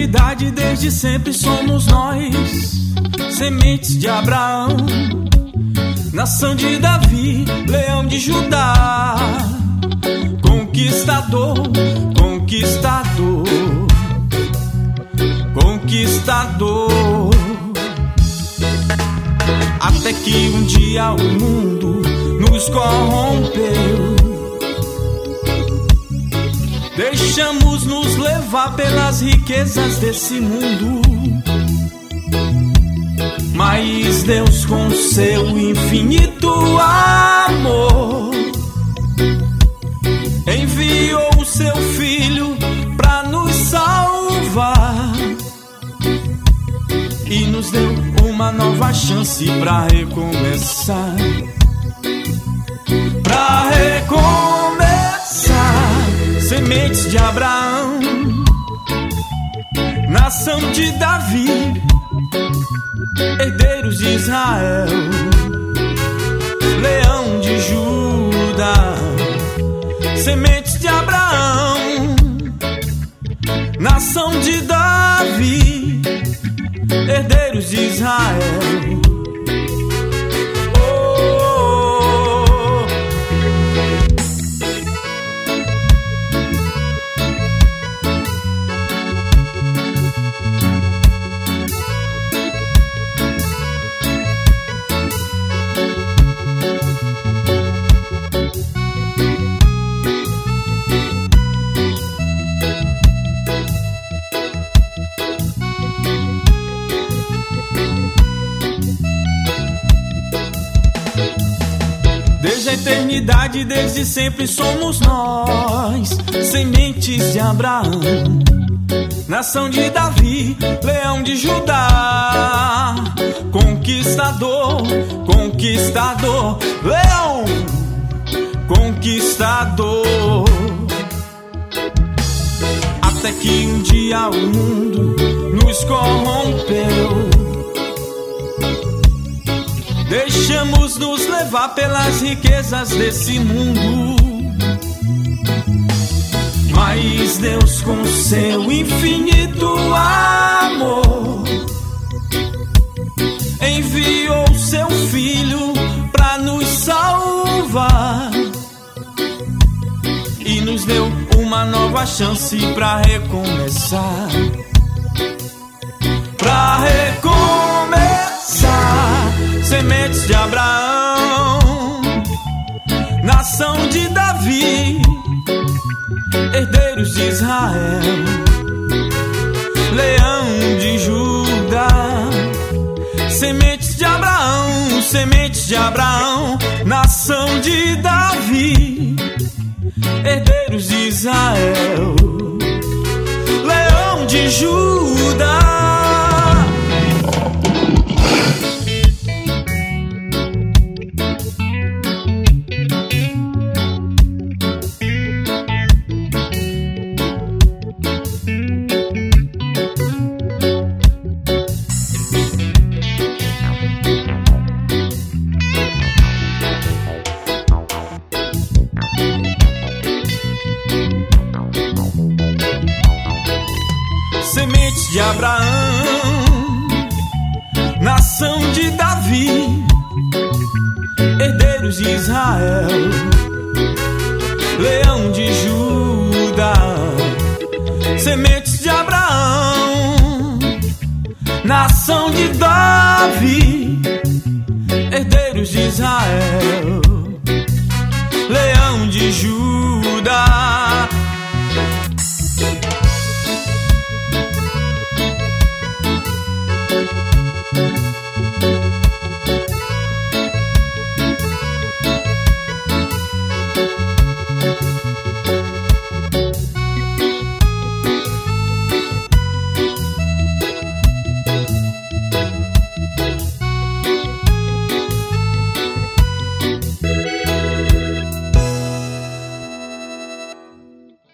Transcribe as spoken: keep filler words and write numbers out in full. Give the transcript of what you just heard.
eternidade, desde sempre somos nós, sementes de Abraão, nação de Davi, leão de Judá, conquistador, conquistador, conquistador. Até que um dia o mundo nos corrompeu, deixamos nos levar pelas riquezas desse mundo. Mas Deus, com seu infinito amor, enviou o seu Filho pra nos salvar e nos deu uma nova chance pra recomeçar, pra recomeçar. Sementes de Abraão, nação de Davi, herdeiros de Israel, leão de Judá. Sementes de Abraão, nação de Davi, herdeiros de Israel. Desde a eternidade, desde sempre somos nós, sementes de Abraão, nação de Davi, leão de Judá, conquistador, conquistador, leão, conquistador. Até que um dia o mundo nos corrompeu, deixamos nos levar pelas riquezas desse mundo. Mas Deus, com seu infinito amor, enviou seu Filho pra nos salvar e nos deu uma nova chance pra recomeçar, pra recomeçar. Sementes de Abraão, nação de Davi, herdeiros de Israel, leão de Judá. Sementes de Abraão, sementes de Abraão, nação de Davi, herdeiros de Israel, leão de Judá. Sementes de Abraão, nação de Davi, herdeiros de Israel, leão de Judá. Sementes de Abraão, nação de Davi,